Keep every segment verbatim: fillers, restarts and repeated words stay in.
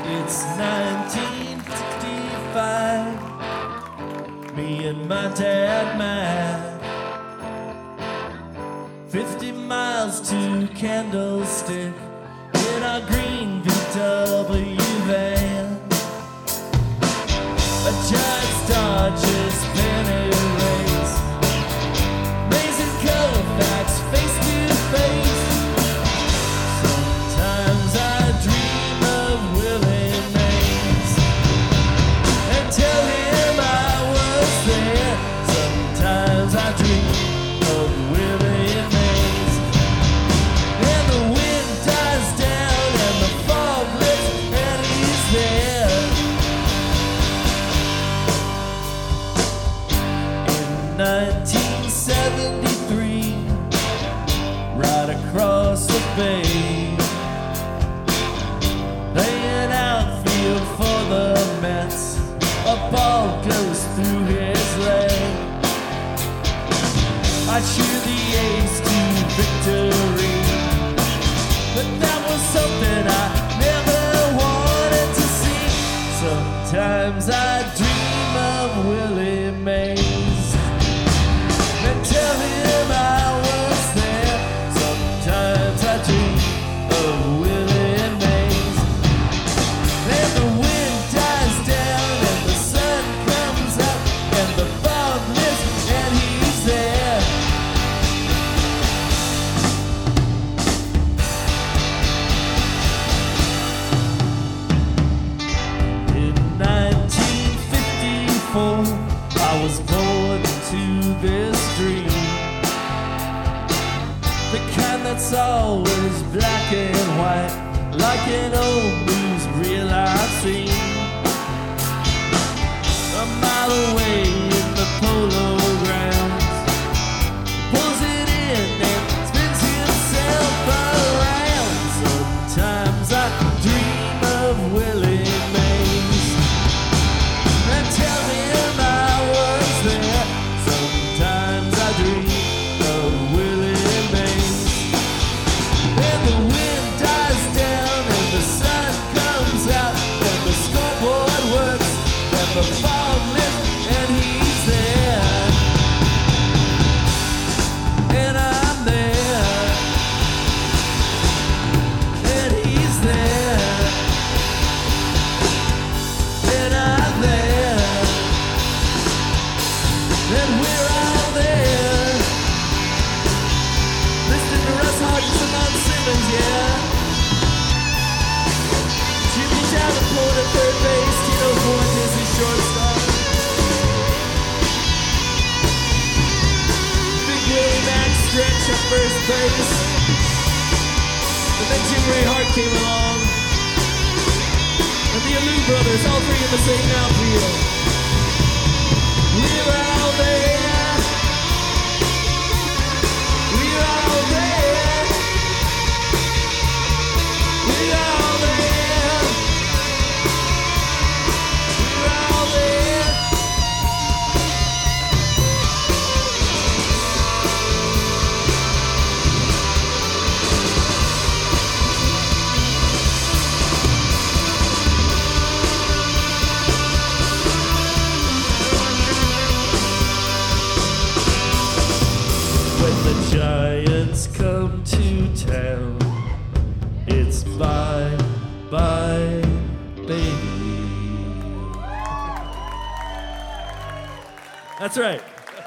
It's nineteen fifty-five. Me and my dad mad. Fifty miles to Candlestick in our green V W van. A giant star just penny race. Amazing Colfax face to face. Sometimes I dream of Willie Mays and tell him I was there. Sometimes I dream of Willie Mays. And the wind dies down and the fog lifts and he's there. In nineteen seventy-three, right across the bay, playing outfield for the Mets, a ball goes through his leg. I cheer the A's to victory, but that was something I never wanted to see. Sometimes I dream of Willie Mays and tell him I was there. Sometimes I dream of Willie Mays. And the wind dies down and the sun comes up and the fog lifts and he's there. In nineteen fifty-four, I was born into this dream, the kind that's always black and white, like an old newsreel I've seen. A mile away in the polo grounds, pulls it in and spins himself around. Sometimes I dream of Willie Mays and tell him I was there. Sometimes I dream of Willie Mays. And the wind dies down and the sun comes out and the scoreboard works and the fog lifts and he's there. And I'm there. And he's there. And I'm there. And we're all there. Listening to Russ Hodges and Mount Simmons, yeah. Jimmy Davenport at third base, Tito Fuentes at shortstop. Big Willie Max Stretch at first base. And then Jim Ray Hart came along. And the Alou brothers, all three in the same outfield. We're all there. We're all there. We're all there. We're all there. When the Giants come to town, it's bye, bye, baby. That's right.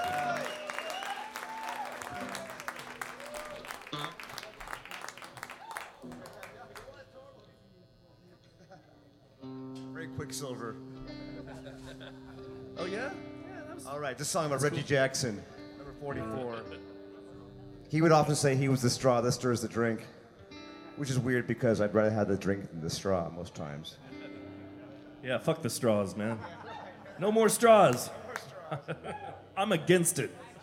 Ray Quicksilver. Oh, yeah? Yeah, that was... All right, this song about Reggie Jackson, number forty-four. He would often say he was the straw that stirs the drink, which is weird because I'd rather have the drink than the straw most times. Yeah, fuck the straws, man. No more straws. I'm against it.